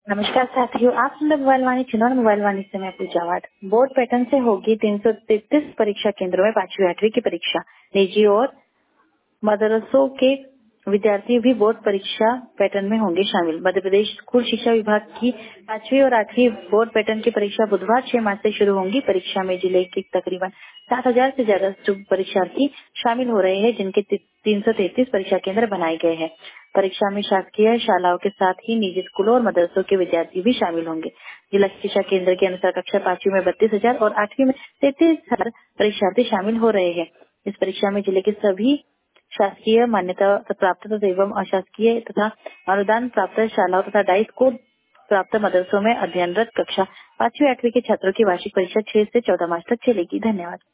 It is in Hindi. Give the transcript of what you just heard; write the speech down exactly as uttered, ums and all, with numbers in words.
नमस्कार साथियों, आप सुन रहे मोबाइल वाणी चिन्नौर मोबाइल वाणी से मैं पूजा वाट। बोर्ड पैटर्न से होगी तीन सौ तैतीस परीक्षा केंद्रों में पांचवी आठवीं की परीक्षा। निजी और मदरसों के विद्यार्थी भी बोर्ड परीक्षा पैटर्न में होंगे शामिल। मध्य प्रदेश स्कूल शिक्षा विभाग की पांचवी और आठवीं बोर्ड पैटर्न की परीक्षा बुधवार छह मार्च से शुरू होंगी। परीक्षा में जिले के तकरीबन सात हजार से ज्यादा परीक्षार्थी शामिल हो रहे हैं, जिनके तीन सौ तैतीस परीक्षा केंद्र बनाए गए हैं। परीक्षा में शासकीय शालाओं के साथ ही निजी स्कूलों और मदरसों के विद्यार्थी भी शामिल होंगे। जिला शिक्षा केंद्र के अनुसार कक्षा पांचवी में बत्तीस हजार और आठवीं में तैतीस हजार परीक्षार्थी शामिल हो रहे हैं। इस परीक्षा में जिले के सभी शासकीय मान्यता प्राप्त तथा एवं अशासकीय तथा अनुदान प्राप्त शालाओं तथा डाइट कोड प्राप्त मदरसों में अध्ययनरत कक्षा पांचवी आठवीं के छात्रों की वार्षिक परीक्षा छह से चौदह मार्च तक चलेगी। धन्यवाद।